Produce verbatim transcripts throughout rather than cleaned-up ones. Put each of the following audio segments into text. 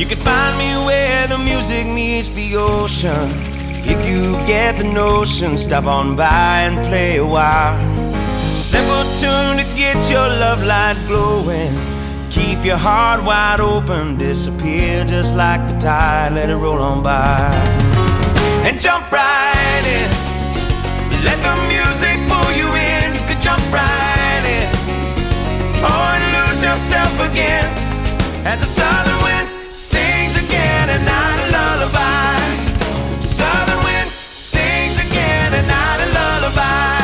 could find me where the music meets the ocean. If you get the notion, stop on by and play a while. Simple tune to get your love light glowing. Keep your heart wide open, disappear just like the tide, let it roll on by. And jump right in, let the music pull you in. You could jump right in, oh, and lose yourself again as the southern wind sings again, a night of lullaby. Southern wind sings again, a night of lullaby.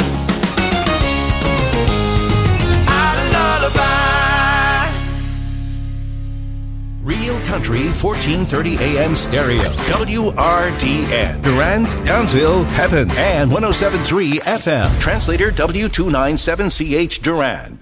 Night of lullaby. Real Country fourteen thirty A M stereo. W R D N. Durand, Downsville, Pepin, and one oh seven point three F M. Translator W two ninety-seven C H Durand.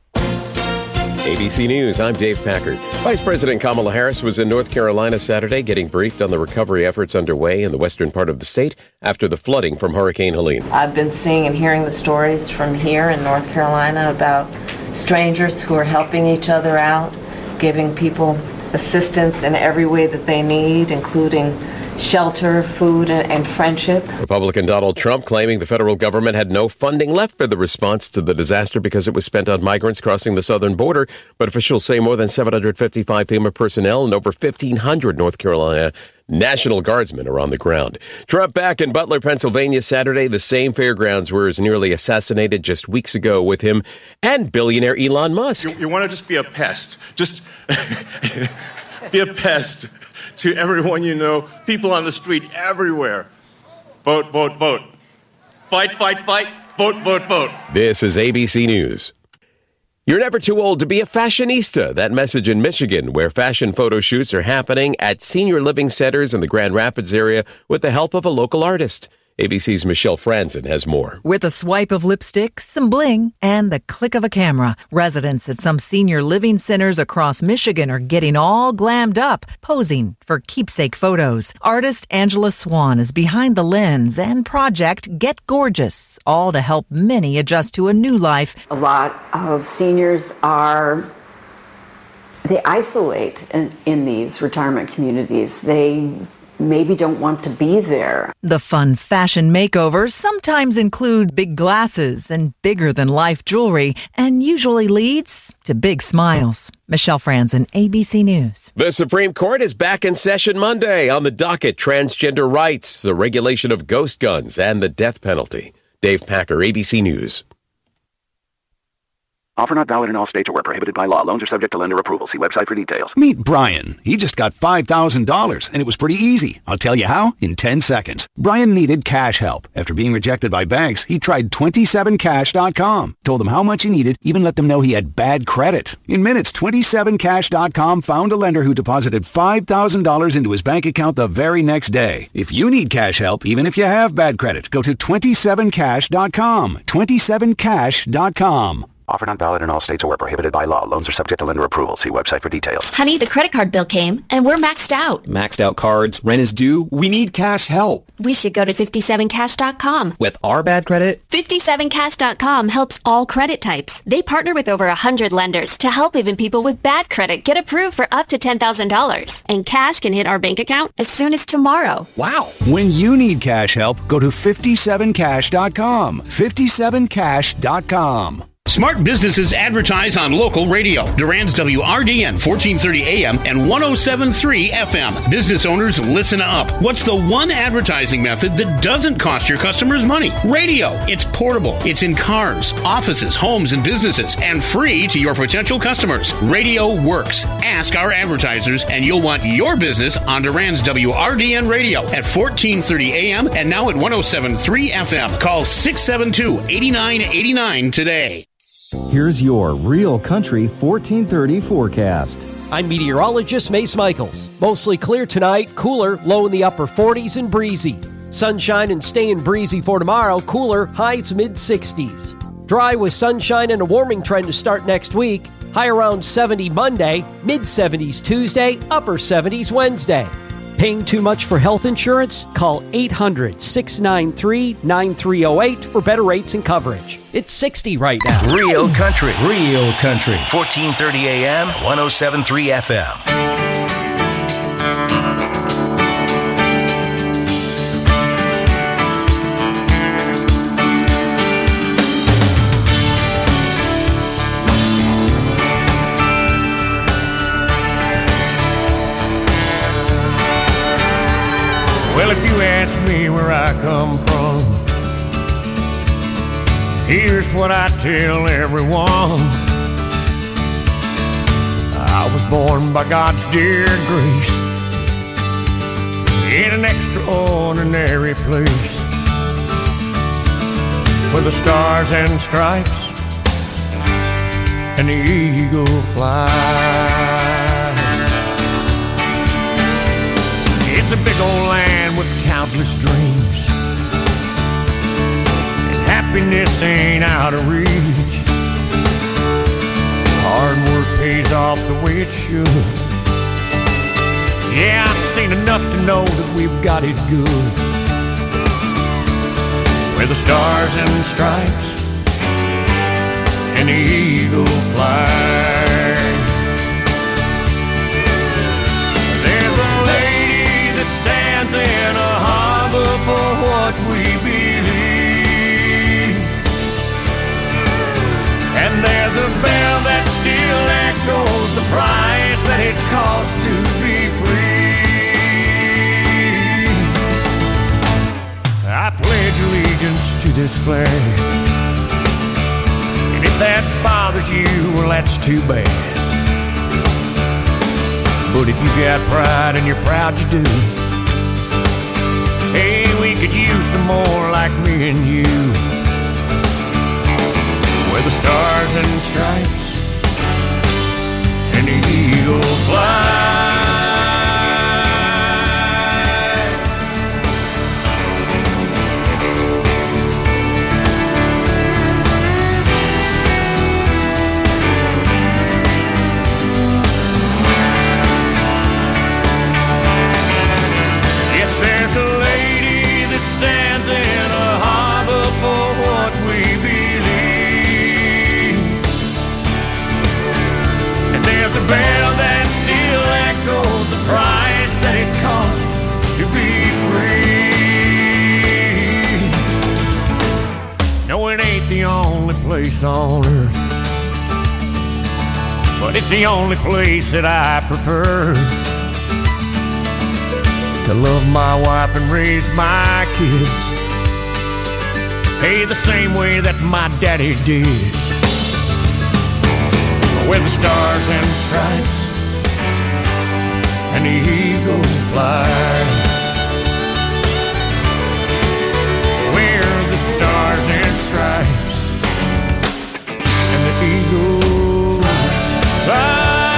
A B C News, I'm Dave Packard. Vice President Kamala Harris was in North Carolina Saturday getting briefed on the recovery efforts underway in the western part of the state after the flooding from Hurricane Helene. I've been seeing and hearing the stories from here in North Carolina about strangers who are helping each other out, giving people assistance in every way that they need, including shelter, food, and friendship. Republican Donald Trump claiming the federal government had no funding left for the response to the disaster because it was spent on migrants crossing the southern border. But officials say more than seven hundred fifty-five FEMA personnel and over fifteen hundred North Carolina National Guardsmen are on the ground. Trump back in Butler, Pennsylvania Saturday, the same fairgrounds where he was nearly assassinated just weeks ago with him and billionaire Elon Musk. You, you want to just be a pest. Just be a pest to everyone you know, people on the street everywhere. Vote, vote, vote. Fight, fight, fight. Vote, vote, vote. This is A B C News. You're never too old to be a fashionista. That message in Michigan, where fashion photo shoots are happening at senior living centers in the Grand Rapids area with the help of a local artist. A B C's Michelle Franzen has more. With a swipe of lipstick, some bling, and the click of a camera, residents at some senior living centers across Michigan are getting all glammed up, posing for keepsake photos. Artist Angela Swan is behind the lens and project Get Gorgeous, all to help many adjust to a new life. A lot of seniors are, they isolate in, in these retirement communities. They maybe don't want to be there. The fun fashion makeovers sometimes include big glasses and bigger-than-life jewelry, and usually leads to big smiles. Michelle Franzen, A B C News. The Supreme Court is back in session Monday. On the docket, transgender rights, the regulation of ghost guns, and the death penalty. Dave Packer, A B C News. Offer not valid in all states or where prohibited by law. Loans are subject to lender approval. See website for details. Meet Brian. He just got five thousand dollars, and it was pretty easy. I'll tell you how in ten seconds. Brian needed cash help. After being rejected by banks, he tried twenty-seven cash dot com. Told them how much he needed, even let them know he had bad credit. In minutes, twenty-seven cash dot com found a lender who deposited five thousand dollars into his bank account the very next day. If you need cash help, even if you have bad credit, go to twenty-seven cash dot com. twenty-seven cash dot com. Offer not valid in all states or where prohibited by law. Loans are subject to lender approval. See website for details. Honey, the credit card bill came, and we're maxed out. Maxed out cards, rent is due. We need cash help. We should go to fifty-seven cash dot com. With our bad credit? fifty-seven cash dot com helps all credit types. They partner with over one hundred lenders to help even people with bad credit get approved for up to ten thousand dollars. And cash can hit our bank account as soon as tomorrow. Wow. When you need cash help, go to fifty-seven cash dot com. fifty-seven cash dot com. Smart businesses advertise on local radio. Durand's W R D N fourteen thirty A M and one oh seven point three F M. Business owners, listen up. What's the one advertising method that doesn't cost your customers money? Radio. It's portable. It's in cars, offices, homes, and businesses, and free to your potential customers. Radio works. Ask our advertisers, and you'll want your business on Durand's W R D N radio at fourteen thirty A M and now at one oh seven point three F M. Call six seven two, eight nine eight nine today. Here's your Real Country fourteen thirty forecast. I'm meteorologist Mace Michaels. Mostly clear tonight, cooler, low in the upper forties and breezy. Sunshine and staying breezy for tomorrow, cooler, highs mid sixties. Dry with sunshine and a warming trend to start next week. High around seventy Monday, mid seventies Tuesday, upper seventies Wednesday. Paying too much for health insurance? Call eight hundred, six nine three, nine three oh eight for better rates and coverage. It's sixty right now. Real Country. Real Country. fourteen thirty A M, one oh seven point three F M. if you ask me where I come from, here's what I tell everyone. I was born by God's dear grace in an extraordinary place where the stars and stripes and the eagle fly. It's a big old land with countless dreams, and happiness ain't out of reach. Hard work pays off the way it should. Yeah, I've seen enough to know that we've got it good, where the stars and stripes and the eagle fly. There's a lady that stands in a harbor for what we believe, and there's a bell that still echoes the price that it costs to be free. I pledge allegiance to this flag, and if that bothers you, well, that's too bad. But if you got pride and you're proud you do, hey, we could use some more like me and you, where the stars and stripes and the eagle fly. Yes, there's a lady that stands in a harbor for what we believe, and there's a bell that still echoes the price that it costs to be free. No, it ain't the only place on earth, but it's the only place that I prefer to love my wife and raise my kids, hey, the same way that my daddy did, where the stars and stripes and the eagle fly, where the stars and stripes and the eagle fly.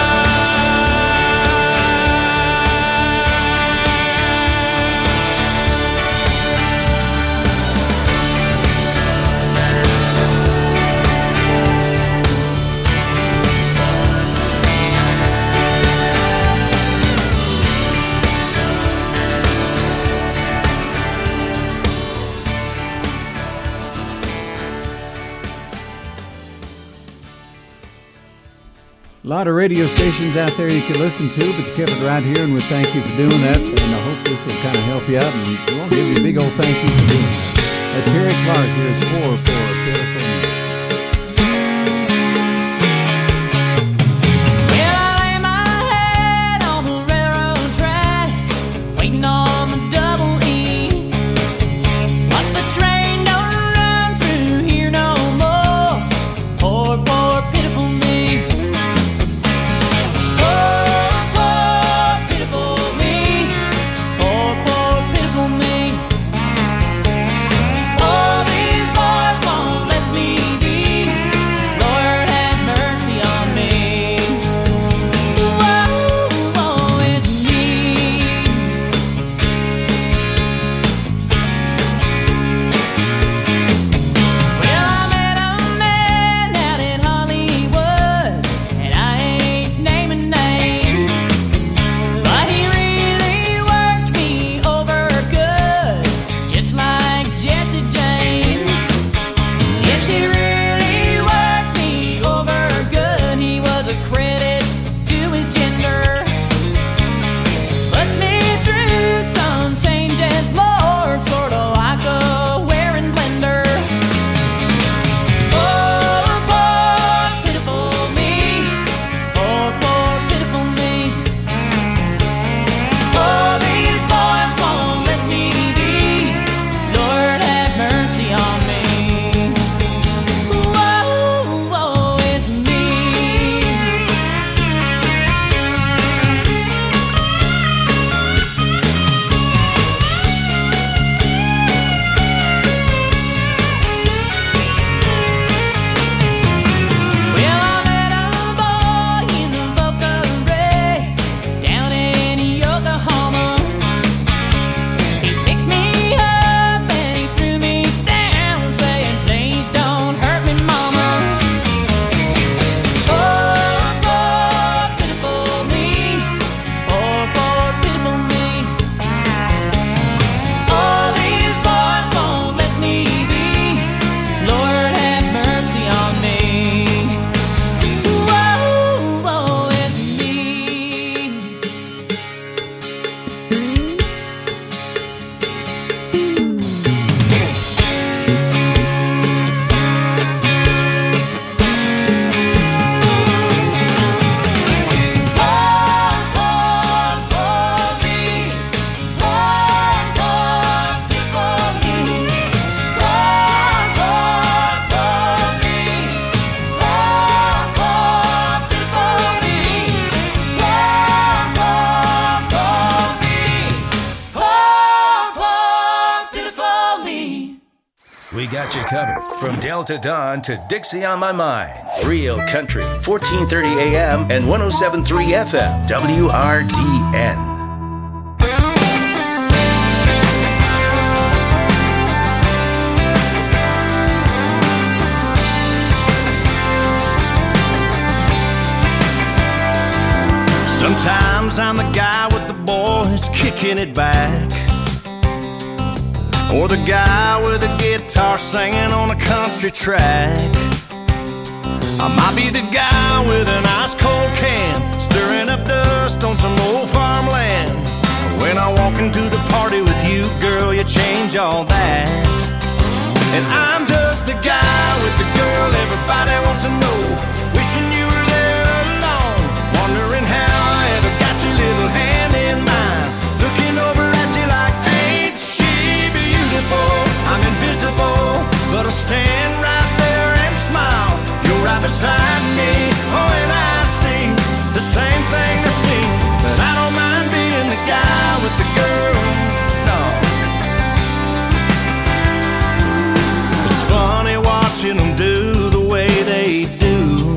A lot of radio stations out there you can listen to, but you kept it right here, and we thank you for doing that. And I hope this will kind of help you out, and we'll give you a big old thank you for doing that. That's Terry Clark. Here's four for Pitiful Me. Well, I lay my head on the railroad track, waiting on the double E. But the train don't run through here no more. Poor, poor, pitiful me. Me. We got you covered. From Delta Dawn to Dixie on My Mind. Real Country, fourteen thirty A M and one oh seven point three F M. W R D N. Sometimes I'm the guy with the boys kicking it back, or the guy with a guitar singing on a country track. I might be the guy with an ice cold can, stirring up dust on some old farmland. When I walk into the party with you, girl, you change all that. And I'm just the guy with the girl everybody wants to know, wishing you were there alone, wondering how I ever got your little hand in mine, looking over at you like, ain't she beautiful? I'm invisible, but I'll stand right there and smile. You're right beside me, oh, and I see the same thing I see. But I don't mind being the guy with the girl, no. It's funny watching them do the way they do.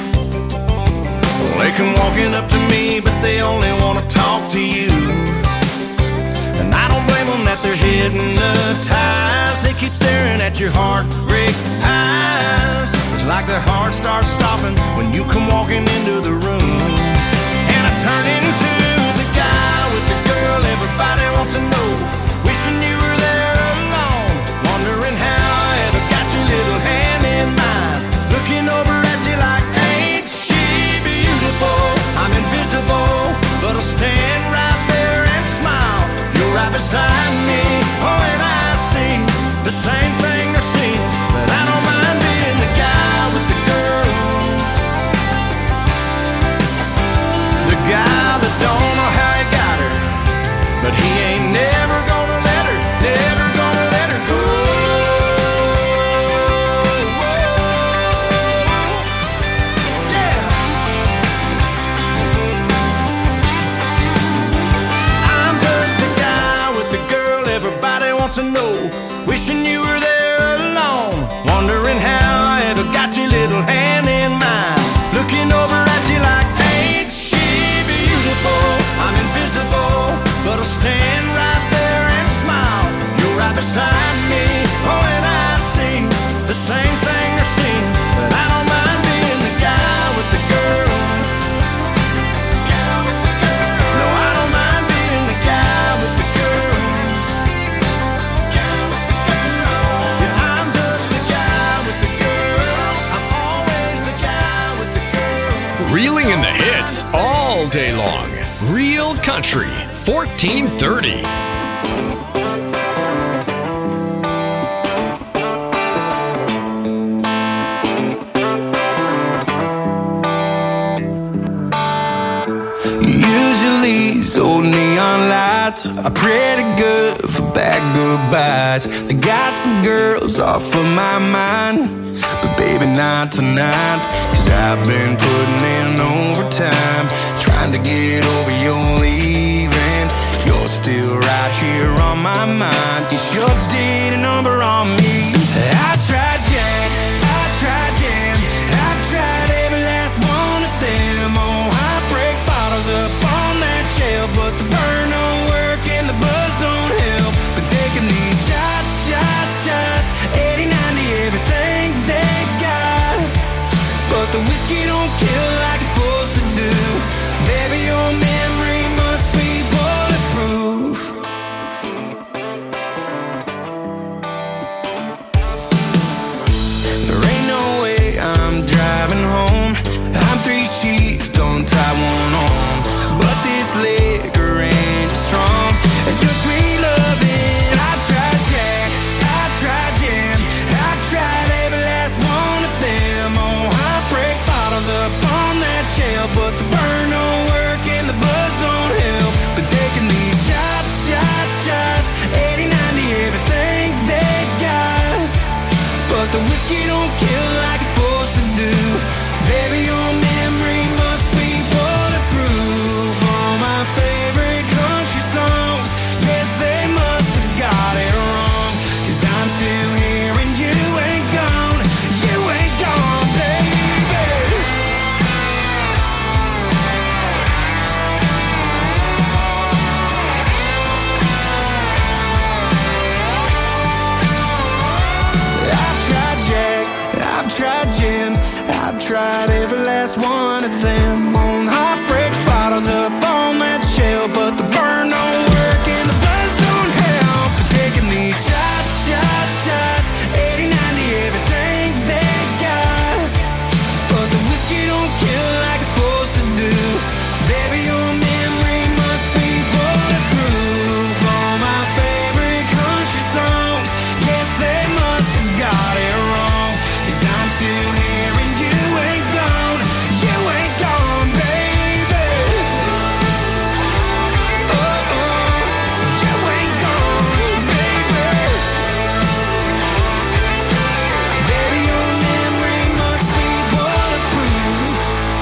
They come walking up to me, but they only want to talk to you. And I don't blame them that they're hypnotized. They keep staring at your heartbreak eyes. It's like their heart starts stopping when you come walking into the room. And I turn into the guy with the girl everybody wants to know, wishing you were there alone, wondering how I ever got your little hand in mine, looking over at you like, ain't she beautiful? I'm invisible, but I'll stand right there and smile. You're right beside me, oh, and I see the same thing they're seeing. But I don't mind being the guy with the girl, the guy that don't know how he got her, but he ain't never gonna let her, never gonna let her go. Yeah. I'm just the guy with the girl everybody wants to know, wishing you were there alone, wondering how I ever got your little hand in mine, looking over at you like, ain't she beautiful? I'm invisible, but I'll stand right there and smile. You're right beside me, oh, and I see the same thing they're seeing. But I don't mind being the guy with the girl. No, I don't mind being the guy with the girl. Yeah, I'm just the guy with the girl. I'm always the guy with the girl. Reeling in the hits all day long. Real Country, fourteen thirty. Usually these old neon lights are pretty good for bad goodbyes. They got some girls off of my mind, but baby not tonight. Cause I've been putting in overtime, trying to get over your leaving. You're still right here on my mind. Is your date a number on me? I tried Jack, I tried Jam, I've tried every last one of them. Oh, I break bottles up on that shelf, but the burn don't work and the buzz don't help. Been taking these shots, shots, shots, eighty, ninety, everything they've got, but the whiskey don't kill like it's supposed to do. Baby, your memory must be bulletproof. There ain't no way I'm driving home. I'm three sheets, don't tie one on, but this liquor ain't as strong as your sweet loving. I tried Jack, I tried Jam, I've tried every last one of them. Oh, I break bottles up on that shelf, but the burn don't work and the buzz don't help. Been taking these shots, shots, shots, eighty, ninety, everything they've got, but the whiskey don't kill like it's supposed to do. Baby, your memory must be bulletproof. All my favorite country songs, yes, they must have got it wrong. Cause I'm still hearing I've tried gin, I've tried every last one of them. On heartbreak bottles up on that shelf, but the burn don't work and the buzz don't help. Taking these shots, shots, shots, eighty, ninety, everything they've got. But the whiskey don't kill like it's supposed to do. Baby, your memory must be bulletproof. All my favorite country songs, yes, they must have got it wrong. 'Cause I'm still here and you ain't gone. You ain't gone, baby. Oh, oh, you ain't gone, baby. Baby, your memory must be bulletproof.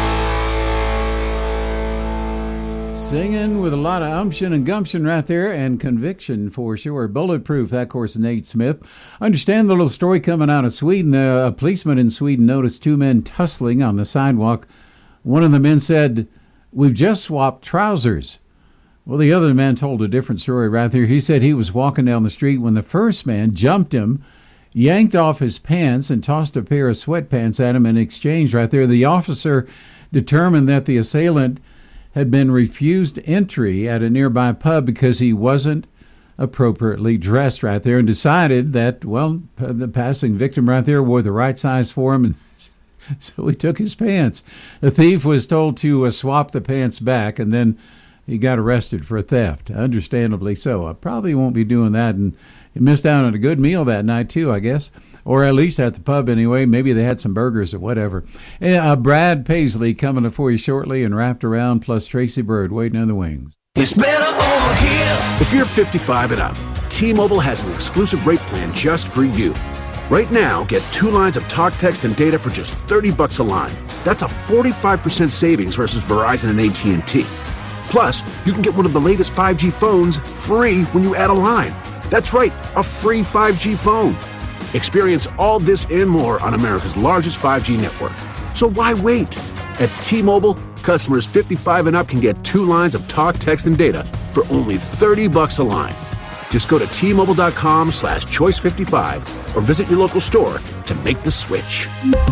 Singing with a lot of umption and gumption right there, and conviction for sure. Bulletproof, that, of course, Nate Smith. Understand the little story coming out of Sweden. Uh, a policeman in Sweden noticed two men tussling on the sidewalk. One of the men said, "We've just swapped trousers." Well, the other man told a different story right there. He said he was walking down the street when the first man jumped him, yanked off his pants, and tossed a pair of sweatpants at him in exchange right there. The officer determined that the assailant had been refused entry at a nearby pub because he wasn't appropriately dressed right there, and decided that, well, the passing victim right there wore the right size for him, and so he took his pants. The thief was told to uh, swap the pants back, and then he got arrested for theft, understandably so. I probably won't be doing that, and he missed out on a good meal that night too, I guess. Or at least at the pub anyway. Maybe they had some burgers or whatever. And, uh, Brad Paisley coming for you shortly, and Wrapped Around, plus Tracy Bird waiting in the wings. It's better over here. If you're fifty-five and up, T-Mobile has an exclusive rate plan just for you. Right now, get two lines of talk, text, and data for just thirty bucks a line. That's a forty-five percent savings versus Verizon and A T and T. Plus, you can get one of the latest five G phones free when you add a line. That's right, a free five G phone. Experience all this and more on America's largest five G network. So why wait? At T-Mobile, customers fifty-five and up can get two lines of talk, text, and data for only thirty bucks a line. Just go to T-Mobile.com slash choice 55 or visit your local store to make the switch.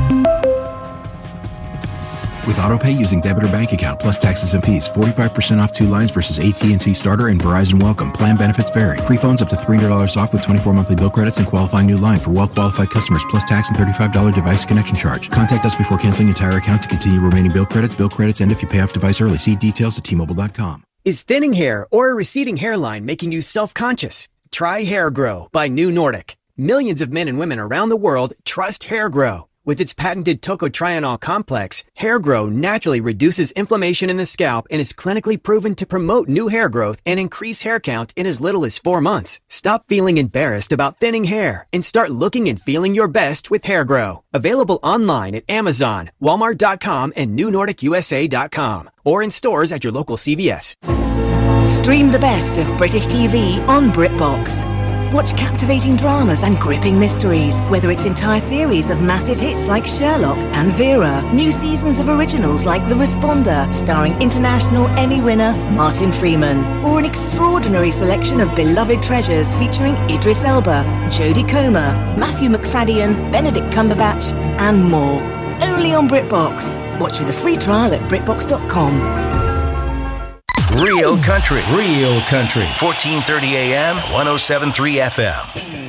With AutoPay using debit or bank account plus taxes and fees, forty-five percent off two lines versus A T and T Starter and Verizon Welcome. Plan benefits vary. Free phones up to three hundred dollars off with twenty-four monthly bill credits and qualifying new line for well-qualified customers plus tax and thirty-five dollars device connection charge. Contact us before canceling entire account to continue remaining bill credits. Bill credits end if you pay off device early. See details at T Mobile dot com. Is thinning hair or a receding hairline making you self-conscious? Try Hair Grow by New Nordic. Millions of men and women around the world trust Hair Grow. With its patented tocotrienol complex, Hair Grow naturally reduces inflammation in the scalp and is clinically proven to promote new hair growth and increase hair count in as little as four months. Stop feeling embarrassed about thinning hair and start looking and feeling your best with Hair Grow. Available online at Amazon, Walmart dot com, and New Nordic U S A dot com, or in stores at your local C V S. Stream the best of British T V on BritBox. Watch captivating dramas and gripping mysteries, whether it's entire series of massive hits like Sherlock and Vera, new seasons of originals like The Responder, starring international Emmy winner Martin Freeman, or an extraordinary selection of beloved treasures featuring Idris Elba, Jodie Comer, Matthew McFadden, Benedict Cumberbatch, and more. Only on BritBox. Watch with a free trial at BritBox dot com. Real country, real country. fourteen thirty A M, one oh seven point three F M.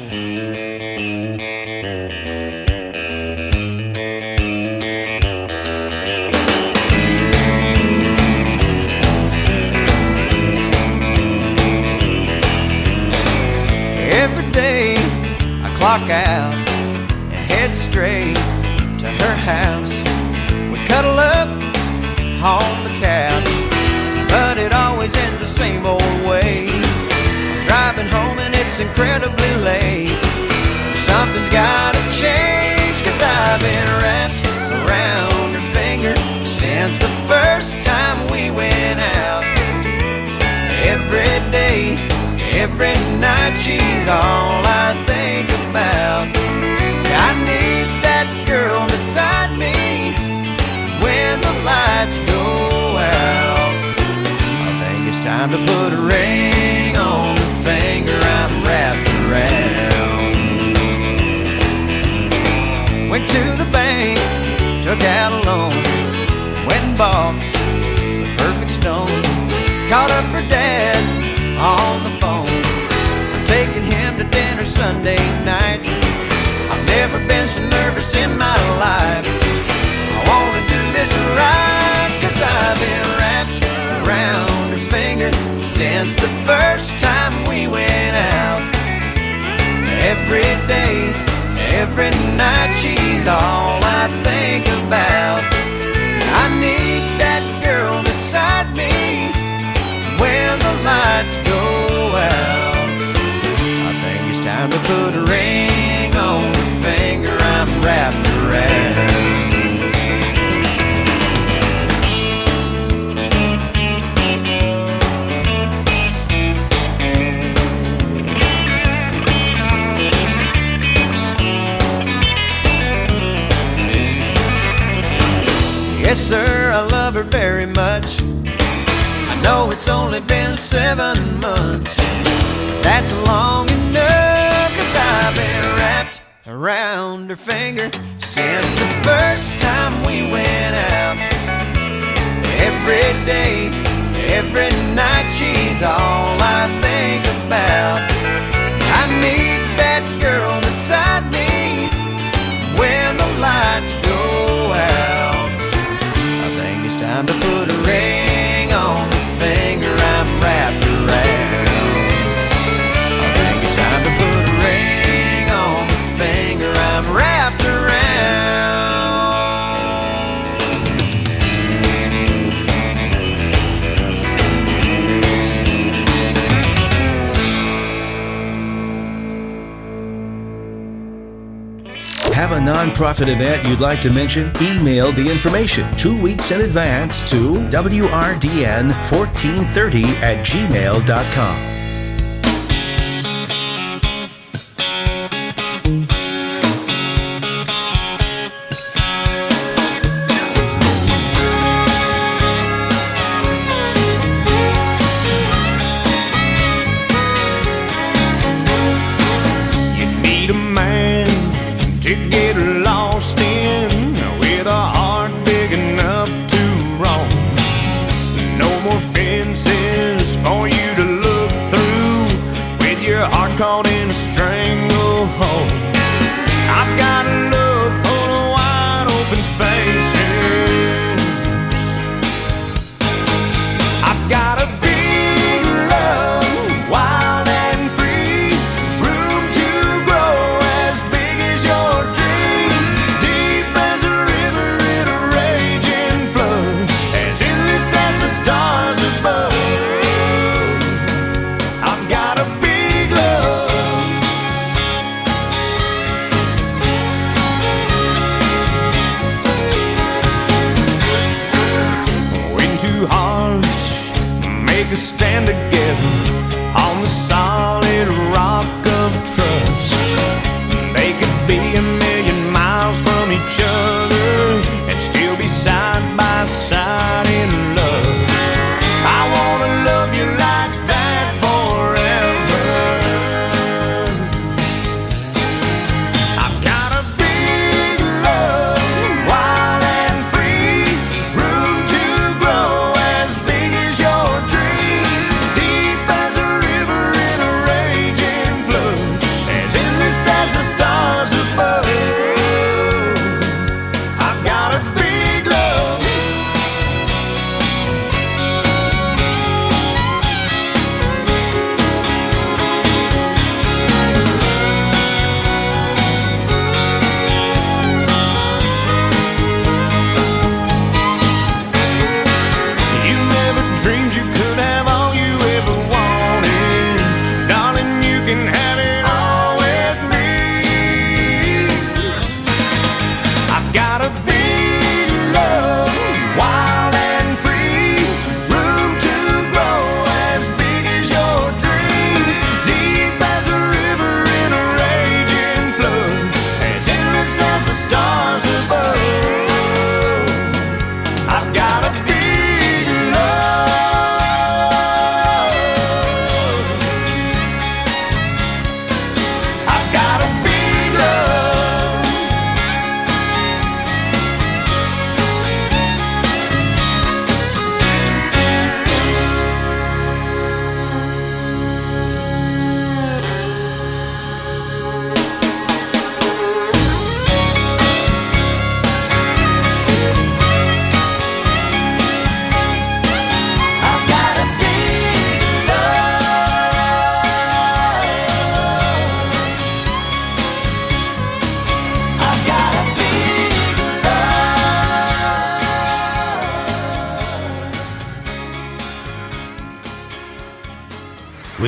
Every day I clock out and head straight to her house. We cuddle up on the couch, but it always ends the same old way. I'm driving home and it's incredibly late. Something's gotta change, 'cause I've been wrapped around her finger since the first time we went out. Every day, every night, she's all I think about. I need that girl beside me when the lights go out. It's time to put a ring on the finger I'm wrapped around. Went to the to dinner Sunday night. I've never been so nervous in my life. I wanna do this right, cause I've been wrapped around her finger since the first time we went out. Every day, every night, she's all I think about. I need that girl beside me when the lights go out. I think it's time to put a ring on the finger I'm wrapped around. Yes, sir, I love her very much. I know it's only been seven months. That's long enough, cause I've been wrapped around her finger since the first time we went out. Every day, every night, she's all I think about. I need that girl beside me when the lights go out. Time to put a ring on the finger I'm wrapped around. I think it's time to put a ring on the finger I'm wrapped Have a nonprofit event you'd like to mention? Email the information two weeks in advance to W R D N fourteen thirty at gmail dot com. Caught in a stranglehold. I've got a love full of wide open spaces. I've got a big love, wild and free, room to grow as big as your dreams, deep as a river in a raging flood, as endless as the stars above. I've got a big love.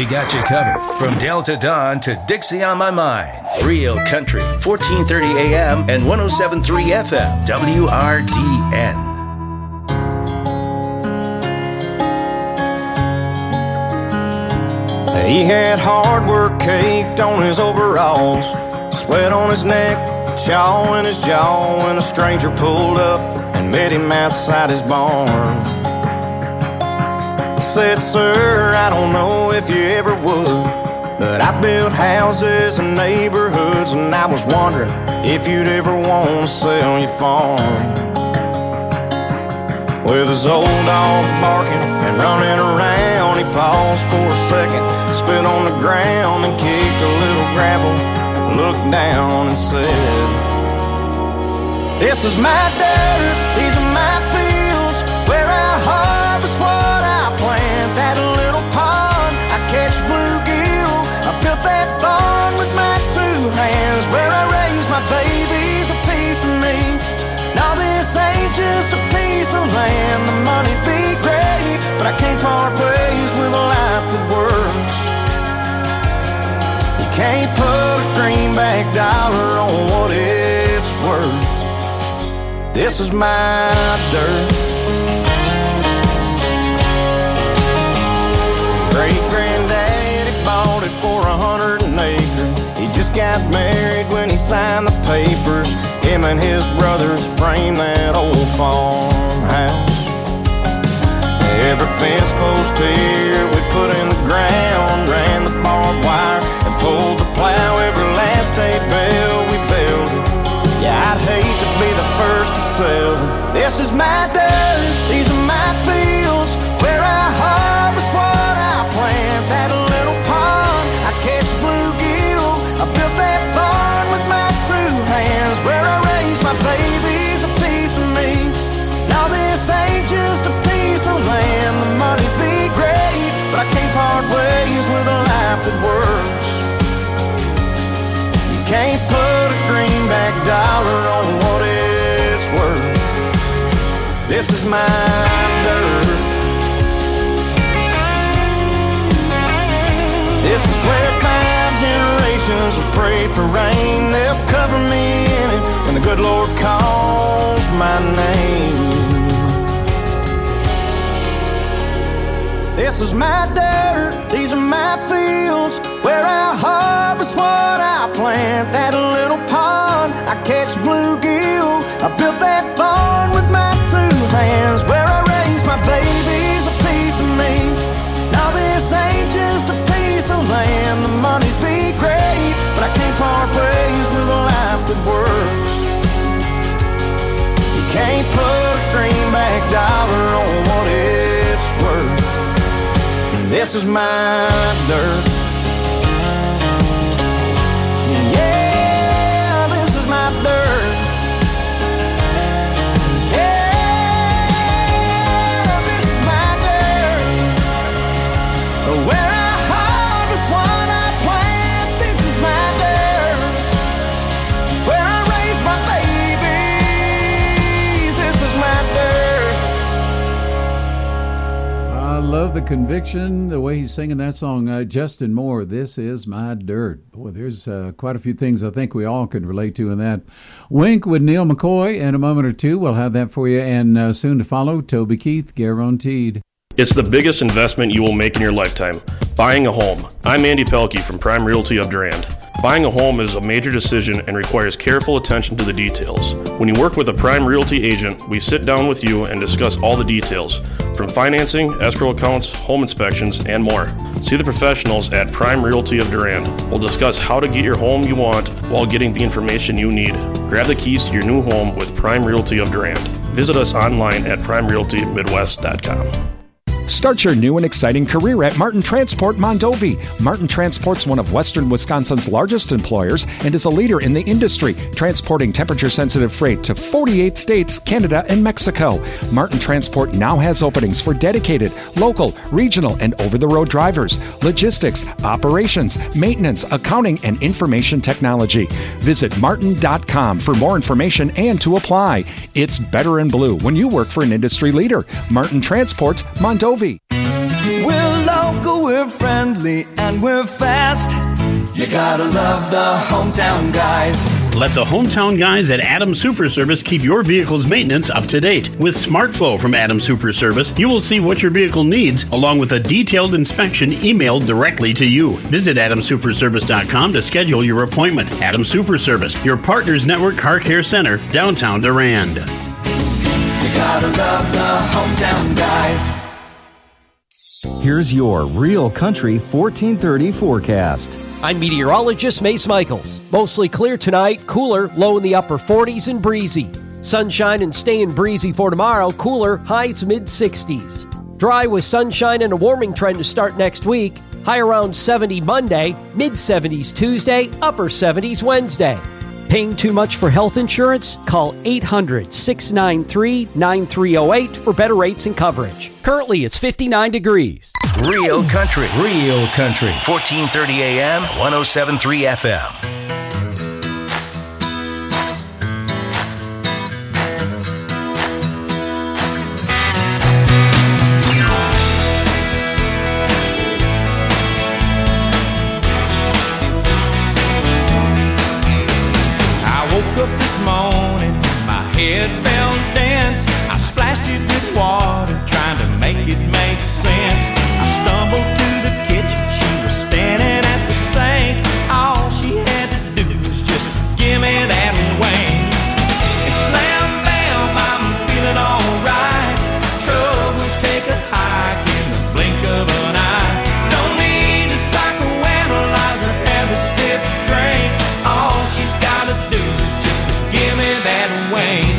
We got you covered. From Delta Dawn to Dixie on My Mind. Real Country, fourteen thirty A M and one oh seven point three F M, W R D N. He had hard work caked on his overalls, sweat on his neck, chaw in his jaw, when a stranger pulled up and met him outside his barn. Said, sir, I don't know if you ever would, but I built houses and neighborhoods, and I was wondering if you'd ever want to sell your farm. With his old dog barking and running around, he paused for a second, spit on the ground and kicked a little gravel, looked down and said, this is my dirt, these are my fields, where I harvest what I plant. That little pond, I catch bluegill, I built that barn with my two hands, where I raise my babies, a piece of me. Now this ain't just a piece of land, the money be great, but I can't part ways with a life that works. You can't put a greenback dollar on what it's worth. This is my dirt. Great-granddaddy bought it for a hundred an acre. He just got married when he signed the papers. Him and his brothers framed that old farmhouse. Every fence post here we put in the ground, ran the barbed wire and pulled the plow. Every last hay bale we built. Yeah, I'd hate to be the first to sell it. This is my dirt, these are my fields, where I harvest what I plant. That little pond, I catch bluegill, I built that barn with my two hands, where I raise my babies, a piece of me. Now this ain't just a piece of land, the money be great, but I can't part ways with a life that works. You can't put a greenback dollar on what it's worth. This is my dirt. This is where five generations have prayed for rain. They'll cover me in it when the good Lord calls my name. This is my dirt, these are my fields, where I harvest what I plant. That little pond, I catch bluegill, I built that barn with my two hands, where I raise my babies, a piece of me. Now this ain't just a piece of land, the money be great, but I can't part ways with a life that works. You can't put a greenback dollar on what it's worth. This is my dirt. Yeah, this is my dirt. Yeah, this is my dirt. Where I harvest what I plant. This is my dirt. Where I raise my babies. This is my dirt. I love the conviction, the way he's singing that song. Uh, Justin Moore, This Is My Dirt. Boy, there's uh, quite a few things I think we all could relate to in that. Wink with Neil McCoy in a moment or two. We'll have that for you. And uh, soon to follow, Toby Keith, guaranteed. It's the biggest investment you will make in your lifetime, buying a home. I'm Andy Pelkey from Prime Realty of Durand. Buying a home is a major decision and requires careful attention to the details. When you work with a Prime Realty agent, we sit down with you and discuss all the details, from financing, escrow accounts, home inspections, and more. See the professionals at Prime Realty of Durand. We'll discuss how to get your home you want while getting the information you need. Grab the keys to your new home with Prime Realty of Durand. Visit us online at prime realty midwest dot com. Start your new and exciting career at Martin Transport Mondovi. Martin Transport's one of western Wisconsin's largest employers and is a leader in the industry, transporting temperature-sensitive freight to forty-eight states, Canada, and Mexico. Martin Transport now has openings for dedicated, local, regional, and over-the-road drivers, logistics, operations, maintenance, accounting, and information technology. Visit martin dot com for more information and to apply. It's better in blue when you work for an industry leader. Martin Transport Mondovi. We're local, we're friendly and we're fast. You gotta love the hometown guys. Let the hometown guys at Adams Super Service keep your vehicle's maintenance up to date. With SmartFlow from Adams Super Service, you will see what your vehicle needs, along with a detailed inspection emailed directly to you. Visit adams super service dot com to schedule your appointment. Adams Super Service, your Partners Network Car Care Center, downtown Durand. You gotta love the hometown guys. Here's your Real Country fourteen thirty forecast. I'm meteorologist Mace Michaels. Mostly clear tonight, cooler, low in the upper forties and breezy. Sunshine and staying breezy for tomorrow, cooler, highs mid sixties. Dry with sunshine and a warming trend to start next week. High around seventy Monday, mid seventies Tuesday, upper seventies Wednesday. Paying too much for health insurance? Call eight hundred, six nine three, nine three zero eight for better rates and coverage. Currently, it's fifty-nine degrees. Real Country. Real Country. fourteen thirty A M, one oh seven point three F M. Up this morning, my head felt dense. I splashed it with water, trying to make it make sense. I stumbled to the kitchen, she was standing at the sink. All she had to do was just give me that wing. And slam bam, I'm feeling alright. Troubles take a hike in the blink of an eye. Don't need to psychoanalyze or have a stiff drink. All she's gotta do is give me that wing.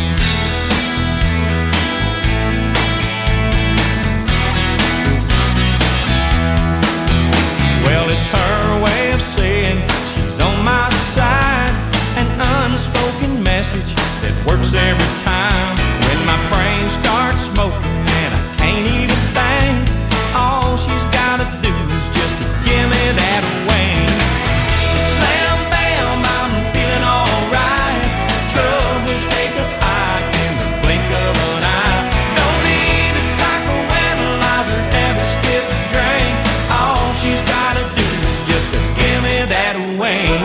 Well, it's her way of saying she's on my side. An unspoken message that works every time. When my brain starts smoking and I can't even think, all she's gotta do is just to give me that wing. Slam bam, I'm feeling alright. Troubles take a hike in the blink of an eye. Don't need a psychoanalyze or have a stiff drink. All she's gotta do is just to give me that wing.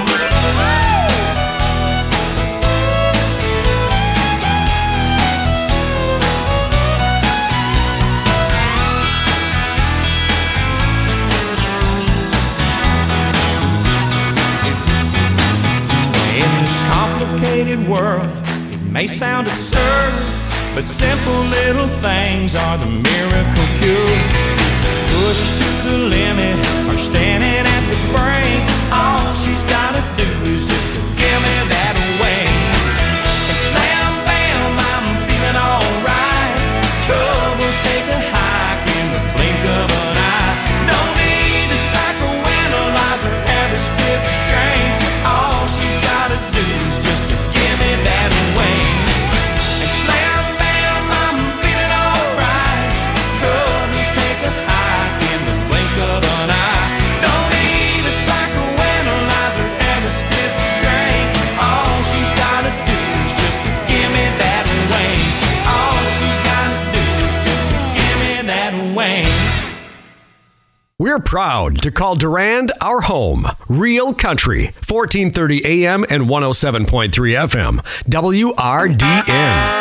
In this complicated world, it may sound absurd, but simple little things are the miracle cure. Pushed to the limit or standing at the brink, all she's gotta do is just to give me that wing. And slam bam, I'm feeling alright. Troubles take a hike in the blink of an eye. Don't need a psychoanalyze or have a stiff drink. All she's gotta do is just to give me that wing. And slam bam, I'm feeling alright. Troubles take a hike in the blink of an eye. Don't need a psychoanalyze or have a stiff drink. All she's gotta do is just to give me that wing. All she's gotta do is just to give me that wing. We're proud to call Durand our home. Real Country, fourteen thirty A M and one oh seven point three F M. W R D N.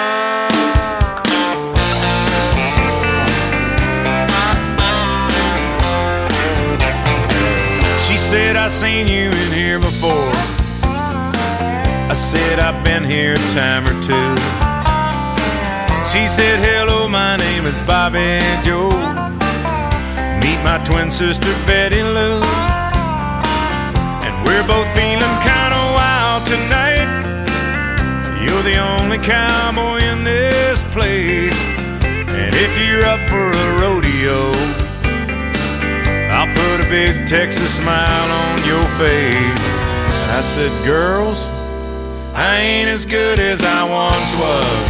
She said, I seen you in here before. I said, I've been here a time or two. She said, hello, my name is Bobby Joe. Meet my twin sister Betty Lou. And we're both feeling kind of wild tonight. You're the only cowboy in this place. And if you're up for a rodeo, I'll put a big Texas smile on your face. I said, girls, I ain't as good as I once was.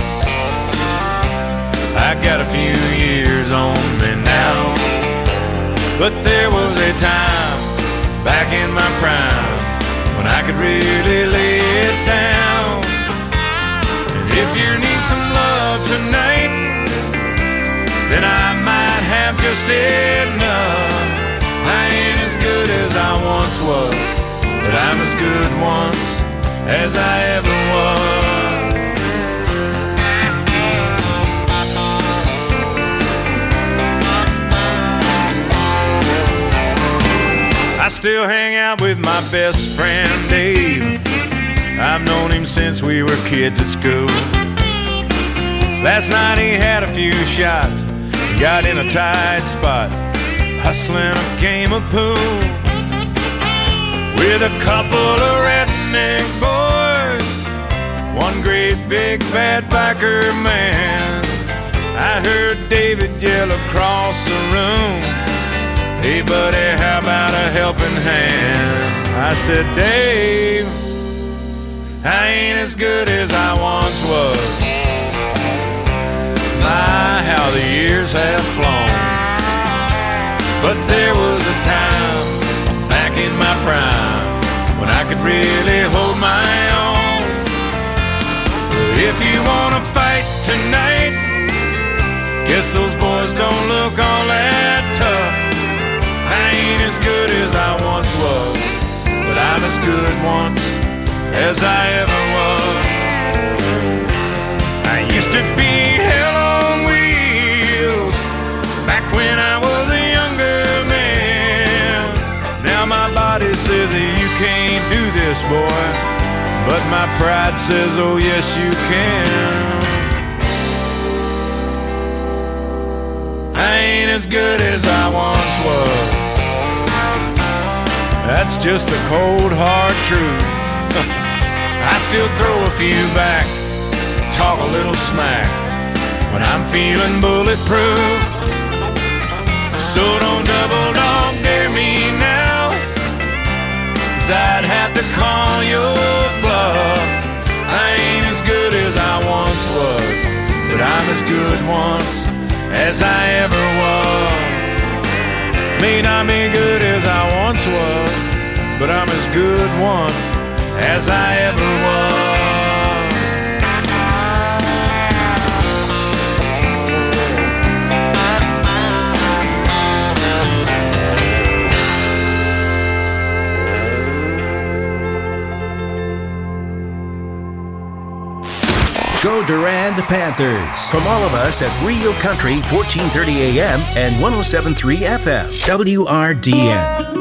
I got a few years on me now. But there was a time back in my prime when I could really lay it down. And if you need some love tonight, then I might have just enough. I ain't as good as I once was, but I'm as good once as I ever was. I still hang out with my best friend Dave. I've known him since we were kids at school. Last night he had a few shots, got in a tight spot, hustling a game of pool with a couple of redneck boys, one great big bad biker man. I heard David yell across the room, "Hey buddy, how about a helping hand?" I said, "Dave, I ain't as good as I once was. My, how the years have flown. But there was a time back in my prime when I could really hold my own. If you wanna fight tonight, guess those boys don't look all that tough. I ain't as good as I once was, but I'm as good once as I ever was. I used to be hell on wheels back when I was a younger man. Now my body says that you can't do this, boy, but my pride says, oh yes you can. I ain't as good as I once was. That's just the cold hard truth. I still throw a few back, talk a little smack when I'm feeling bulletproof. So don't double dog dare me now, 'cause I'd have to call your bluff. I ain't as good as I once was, but I'm as good once as I ever was. May not be good as I once was, but I'm as good once as I ever was. Go Durand Panthers. From all of us at Real Country, fourteen thirty A M and one oh seven point three F M, W R D N.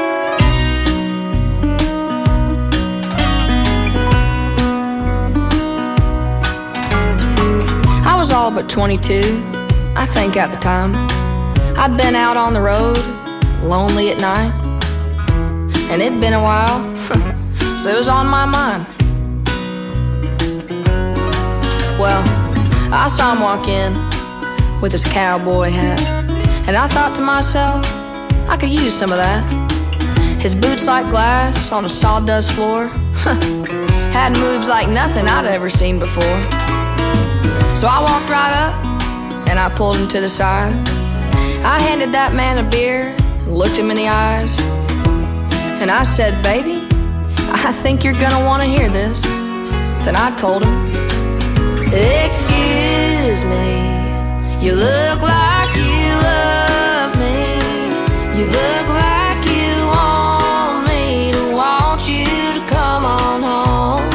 I was all but twenty-two, I think at the time. I'd been out on the road, lonely at night, and it'd been a while, so it was on my mind. Well, I saw him walk in with his cowboy hat, and I thought to myself, I could use some of that. His boots like glass on a sawdust floor had moves like nothing I'd ever seen before. So I walked right up and I pulled him to the side. I handed that man a beer and looked him in the eyes, and I said, baby, I think you're gonna want to hear this. Then I told him, excuse me, you look like you love me. You look like you want me to want you to come on home.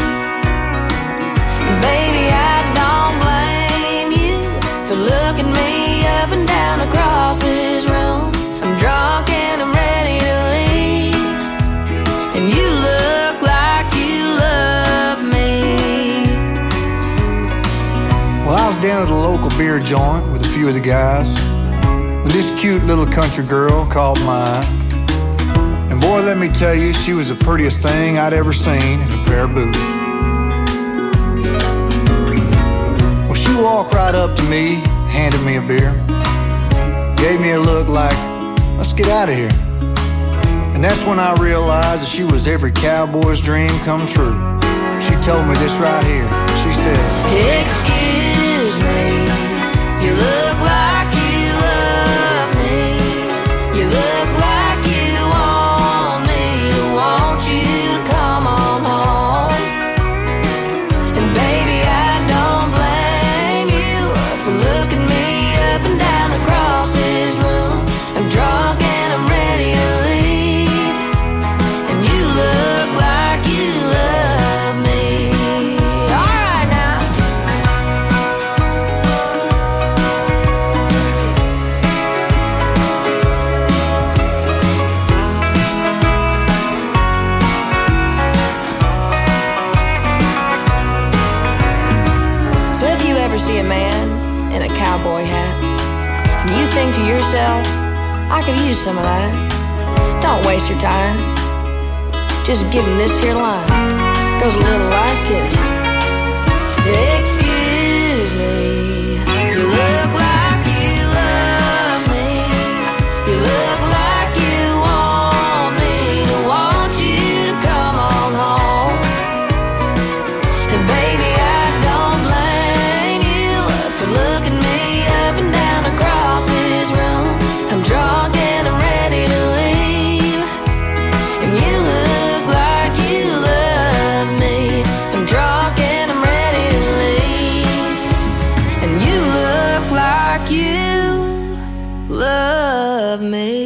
Baby, I don't blame you for looking me up and down across this room. I'm drunk and I'm ready to leave, and you look like you love me. Well, I was down at a local beer joint with a few of the guys when this cute little country girl caught my eye. And boy, let me tell you, she was the prettiest thing I'd ever seen in a pair of boots. Well, she walked right up to me, handed me a beer, gave me a look like, let's get out of here. And that's when I realized that she was every cowboy's dream come true. She told me this right here. She said, excuse me, you look like you love me. You look like you want me to want you to come on home. And baby, I don't blame you for looking me up and down across this room. I'm drunk and I'm ready to ever see a man in a cowboy hat, and you think to yourself, I could use some of that. Don't waste your time. Just give him this here line. Goes a little like this. Excuse me, you look like you love me. You look like you want me to want you to come on home. And baby, I don't blame you for looking me up and down across this room. I'm drunk and I'm ready to leave, and you look like you love me. I'm drunk and I'm ready to leave, and you look like you love me.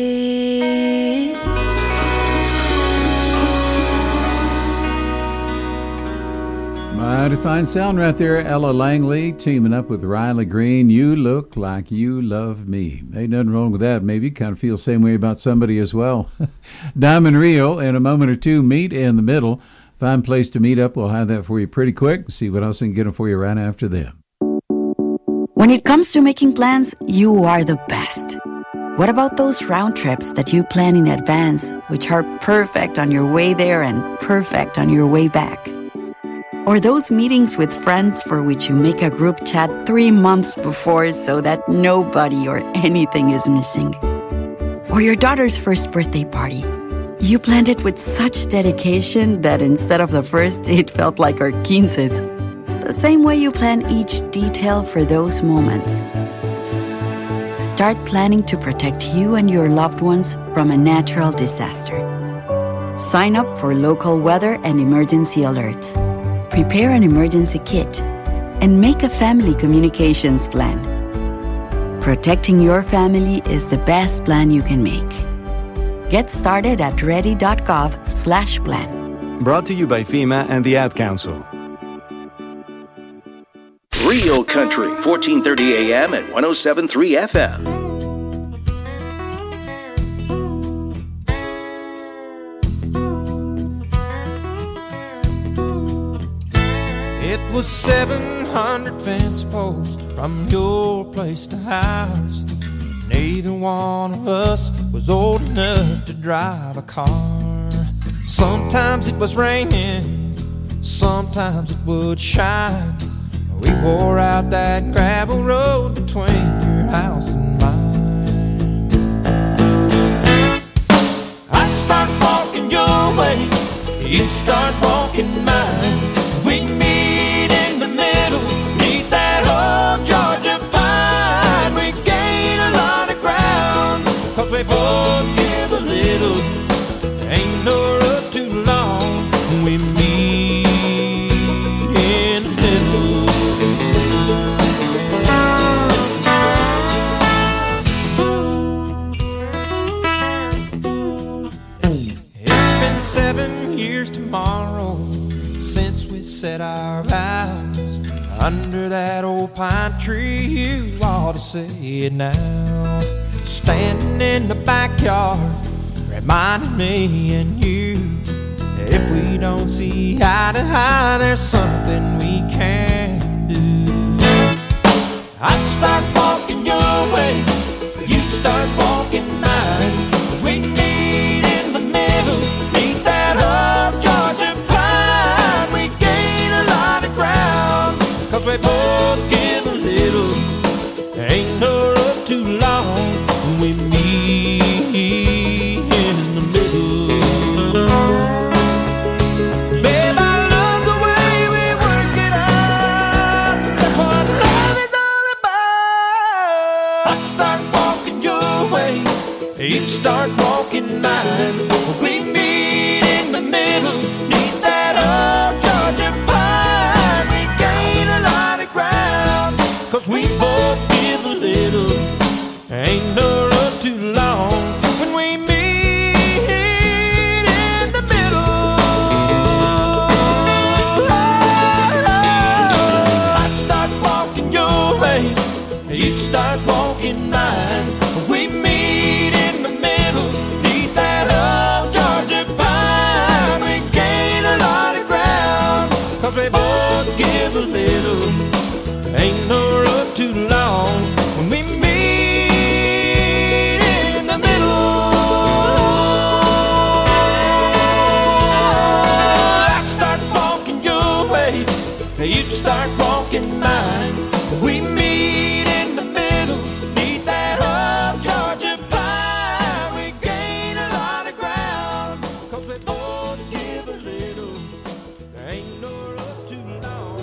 Mighty fine sound right there. Ella Langley teaming up with Riley Green. You look like you love me. Ain't nothing wrong with that. Maybe you kind of feel the same way about somebody as well. Diamond Rio in a moment or two. Meet in the middle. Fine place to meet up. We'll have that for you pretty quick. See what else I can get them for you right after them. When it comes to making plans, you are the best. What about those round trips that you plan in advance, which are perfect on your way there and perfect on your way back? Or those meetings with friends for which you make a group chat three months before so that nobody or anything is missing? Or your daughter's first birthday party. You planned it with such dedication that instead of the first, it felt like our quinces. The same way you plan each detail for those moments. Start planning to protect you and your loved ones from a natural disaster. Sign up for local weather and emergency alerts. Prepare an emergency kit, and make a family communications plan. Protecting your family is the best plan you can make. Get started at ready.gov slash plan. Brought to you by FEMA and the Ad Council. Real Country, fourteen thirty A M and one oh seven point three F M. It was seven hundred fence posts from your place to ours. Neither one of us was old enough to drive a car. Sometimes it was raining, sometimes it would shine. We wore out that gravel road between your house and mine. I'd start walking your way, you'd start walking mine. We'd meet in the middle, meet that old Georgia pine. We gain a lot of ground, cause we both give a little. Ain't no road too long, we meet in the middle. It's been seven years tomorrow since we said our vows under that old pine tree. You ought to say it now. Standing in the backyard, reminding me and you that if we don't see eye to eye, there's something we can do. I'd start walking your way, you'd start walking mine. We'd meet in the middle, meet that old Georgia pine. We gain a lot of ground, cause we both give a little. Ain't no road too long, we meet in the middle. Babe, I love the way we work it out. That's what love is all about. I'd start walking your way, you'd start you start walking mine. We meet in the middle, eat that old Georgia pie. We gain a lot of ground, cause we both give a little. There ain't no road too long.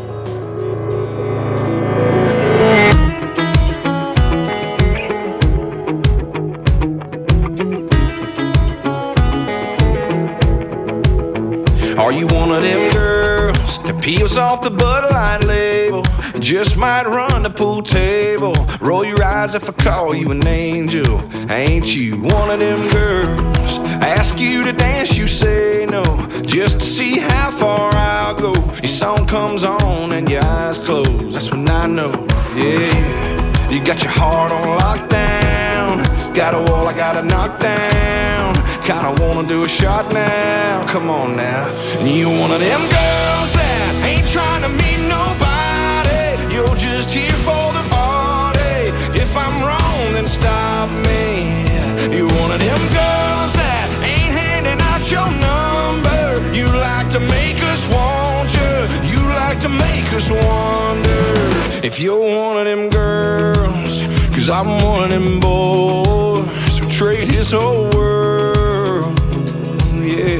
Are you one of them girls that peels off the Bud Light label? Just might run the pool table. Roll your eyes if I call you an angel. Ain't you one of them girls? Ask you to dance, you say no, just to see how far I'll go. Your song comes on and your eyes close. That's when I know, yeah. You got your heart on lockdown. Got a wall I gotta knock down. Kinda wanna do a shot now. Come on now. And you one of them girls that ain't trying to meet nobody. You're just here for the party. If I'm wrong, then stop me. You one of them girls that ain't handing out your number. You like to make us want you. You like to make us wonder if you're one of them girls. Cause I'm one of them boys who trade his whole world, yeah,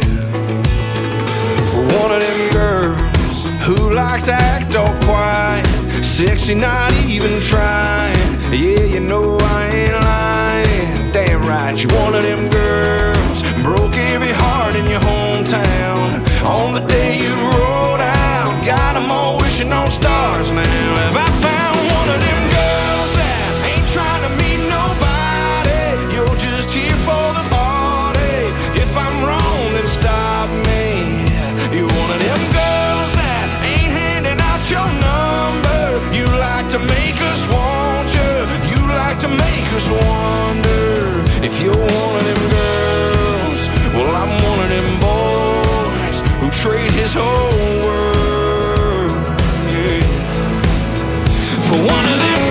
for one of them girls who likes to act all quiet, sexy, not even trying. Yeah, you know I ain't lying. Damn right, you're one of them girls broke every heart in your hometown. On the day you rolled out, got them all wishing on stars now. Have I found one of them girls that ain't trying to meet nobody? You're just here for the party. If I'm wrong, then stop me. You're one of them girls that ain't handing out your number. You like to make us want you. You like to make us wonder if you're one of them girls. Well, I'm one of them boys who trade his whole world, yeah, for one of them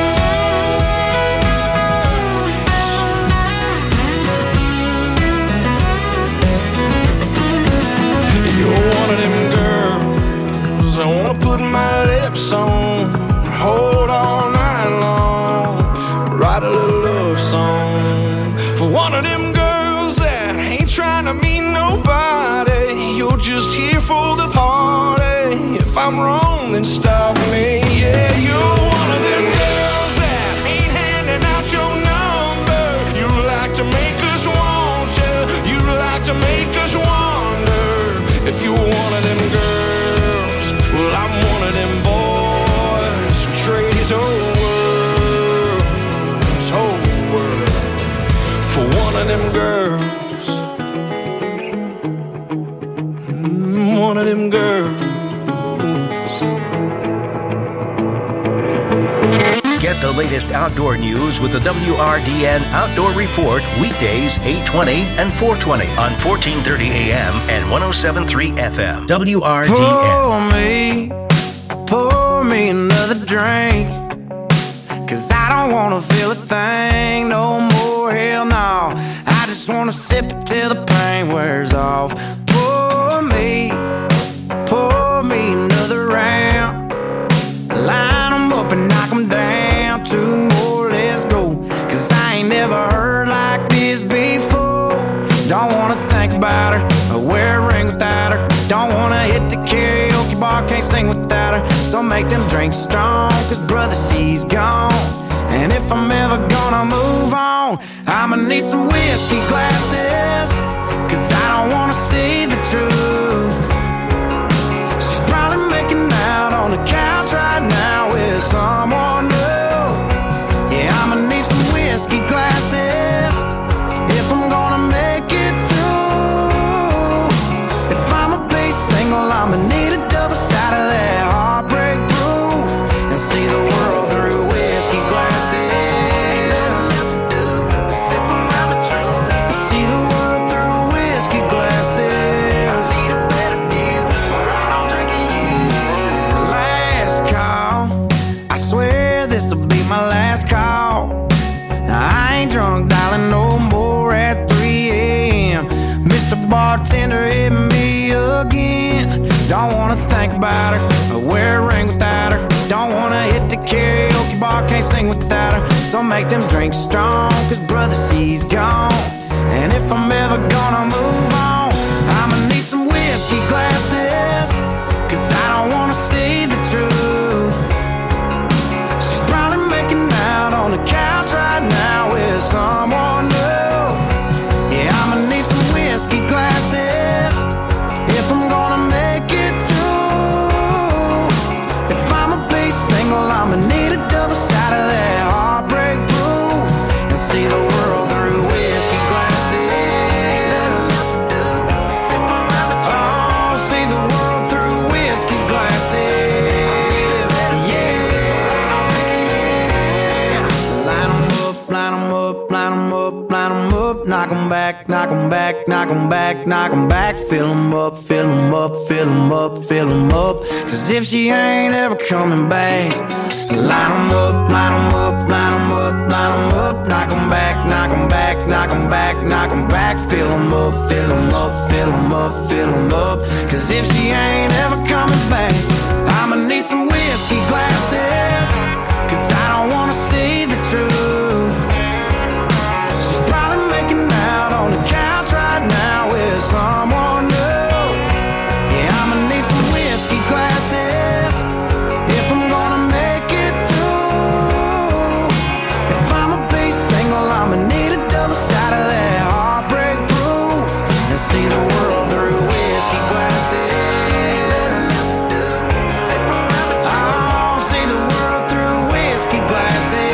girls. You're one of them girls I wanna put my lips on, hold all night long, write a little love song for one of them girls that ain't trying to meet nobody. You're just here for the party. If I'm wrong, then stop me. Yeah, you're one of them girls that ain't handing out your number. You like to make us want you. You like to make us wonder if you're one of them girls. Well, I'm one of them boys who trade his whole world, his whole world, for one of them girls. Mm, one of them girls. Get the latest outdoor news with the W R D N Outdoor Report weekdays eight twenty and four twenty on fourteen thirty A M and one oh seven point three F M. W R D N. Pour me, pour me another drink, cause I don't wanna feel a thing no more, hell no. I just wanna sip it till the pain wears off. Pour me, pour me another round, line them up and knock them down. Two more, let's go, cause I ain't never heard like this before. Don't wanna think about her, or wear a ring without her. Don't wanna hit the karaoke bar, can't sing without her. So make them drinks strong, cause brother, she's gone. And if I'm ever gonna move on, I'ma need some whiskey glasses, cause I don't wanna see the truth. She's probably making out on the couch right now with someone new. Yeah, I'ma need some whiskey glasses if I'm gonna make it through. If I'ma be single, I'ma need a double shot of that heartbreak proof, and see the world through whiskey glasses. Sip around the truth and see the world through whiskey glasses. I need a better view, or I'm drinking you. Last call, I swear this'll be my last call. Now I ain't drunk, darling, no more at three A M Mister Bartender hit me again. Don't wanna think about her or wear a ring without her. Don't wanna hit the karaoke bar, can't sing without her. So make them drinks strong, cause brother, she's gone. And if I'm ever gonna move on, I'ma need some whiskey glasses, cause I don't wanna see the truth. She's probably making out on the couch right now with someone new. Yeah, I'ma need some whiskey glasses if I'm gonna make it through. If I'ma be single, I'ma need a double shot of that heartbreak proof and see the world through whiskey glasses. Oh, see the world through whiskey glasses. Yeah. Line 'em up, line 'em up, line 'em up, line 'em up. Knock 'em back, knock 'em back, knock 'em back, knock 'em back. Fill 'em up, fill 'em up, fill 'em up, fill 'em up. Cause if she ain't ever coming back, line 'em up, line 'em up, line 'em up, line 'em up. Knock 'em back, knock 'em back, knock 'em back, knock 'em back. Fill 'em up, fill 'em up, fill 'em up, fill 'em up. Cause if she ain't ever coming back, I'ma need some whiskey glasses, cause I don't wanna see the truth. She's probably making out on the couch right now with someone new. Yeah, I'ma need some whiskey glasses if I'm gonna make it through. If I'ma be single, I'ma need a double shot of that heartbreak proof and see the world through whiskey glasses. Oh, see the world through whiskey glasses.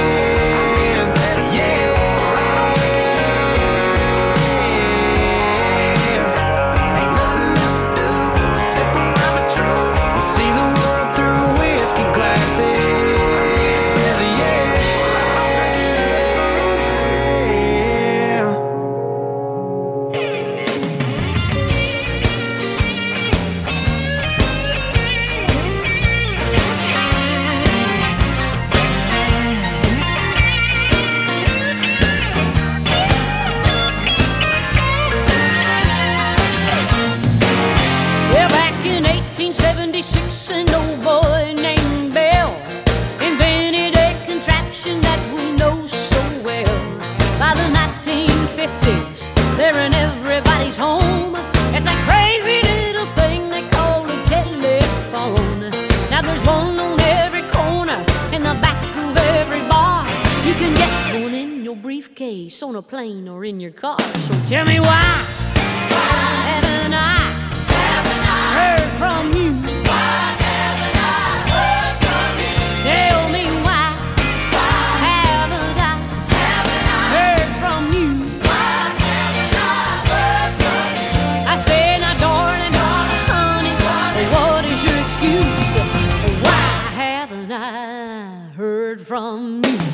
Well, back in eighteen seventy-six, an old boy named Bill invented a contraption that we know so well. By the nineteen fifties, they're in everybody's home. It's that crazy little thing they call a telephone. Now there's one on every corner, in the back of every bar. You can get one in your briefcase, on a plane, or in your car. So tell me why, why haven't I heard from you? Why haven't I heard from you? Tell me why, why haven't I, haven't I heard from you? Why haven't I heard from you? I say, now darling, darling, honey, honey, what is your excuse? Why haven't I heard from you?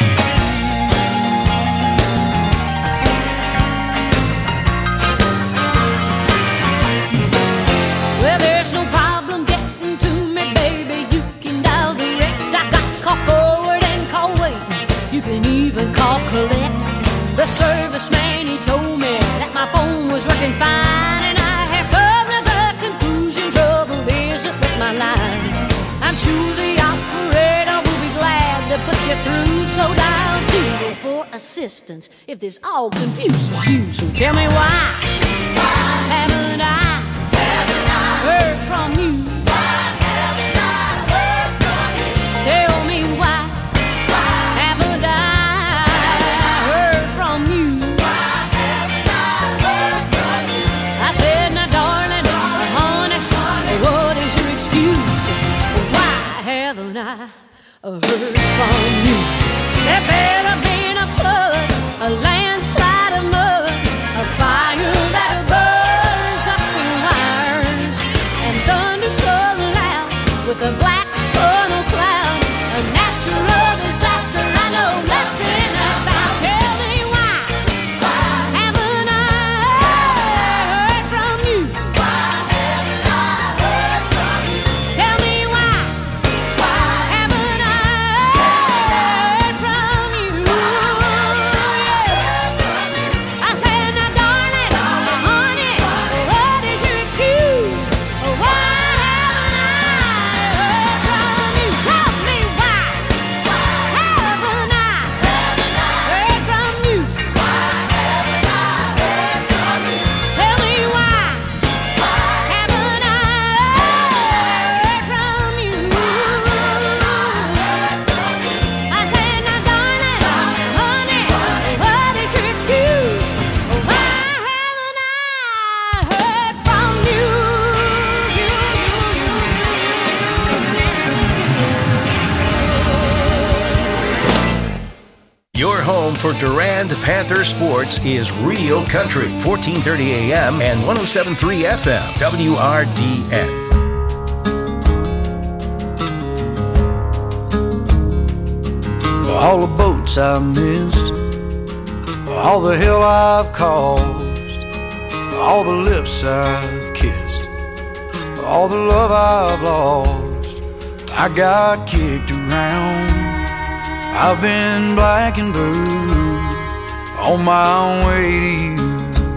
Well, there's no problem getting to me, baby. You can dial direct. I got call forward and call wait. You can even call collect. The serviceman, he told me that my phone was working fine, and I have come to the conclusion trouble isn't with my line. I'm sure the operator will be glad to put you through. So dial zero for assistance if this all confuses you. So tell me why, why haven't I heard from you? Why haven't I heard from you? Tell me why, why haven't I heard from you? Why haven't I heard from you? I said, now darling, darling, honey, honey, what is your excuse? Why haven't I heard from you? There better been a flood, a landslide of mud, a fire that burns up the wires, and thunder so loud with a black funnel cloud, a natural disaster I know nothing about. Tell me why, why haven't I heard from you? Why haven't I heard from you? Tell me why, why haven't I heard for Durand Panther Sports is Real Country, fourteen thirty A M and one oh seven point three F M, W R D N. All the boats I've missed, all the hell I've caused, all the lips I've kissed, all the love I've lost. I got kicked around, I've been black and blue on my way to you.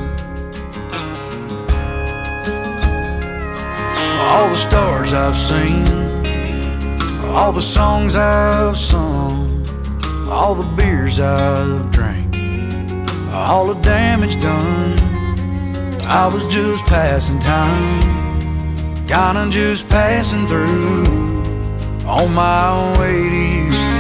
All the stars I've seen, all the songs I've sung, all the beers I've drank, all the damage done. I was just passing time, kinda just passing through on my way to you.